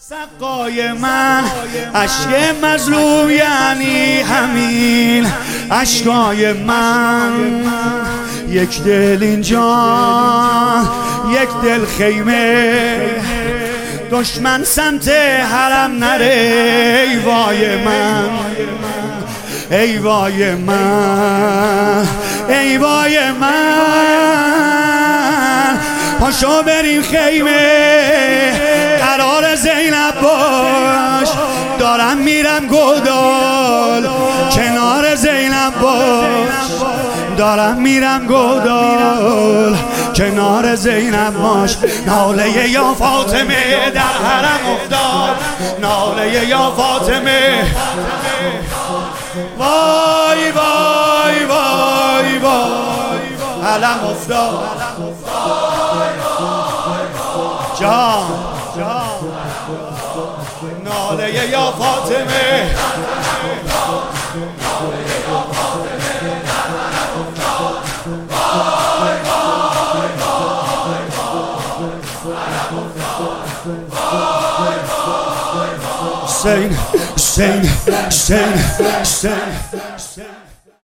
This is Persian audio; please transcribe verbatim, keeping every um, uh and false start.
سقای من اشک مظلوم یعنی همین اشکای من. یک دل اینجا یک دل خیمه، دشمن سمت حرم نره. ای وای من، ای وای من، ای وای من. پاشو بریم خیمه، قرار زینب باش. دارم میرم گودال، کنار زینب باش. دارم میرم گودال، کنار زینب باش. ناله یا فاطمه در حرم افتاد، ناله یا فاطمه. وای وای وای وای حرم افتاد. جان جان ناله یا فاطمه. Sing, sing, sing, sing, sing.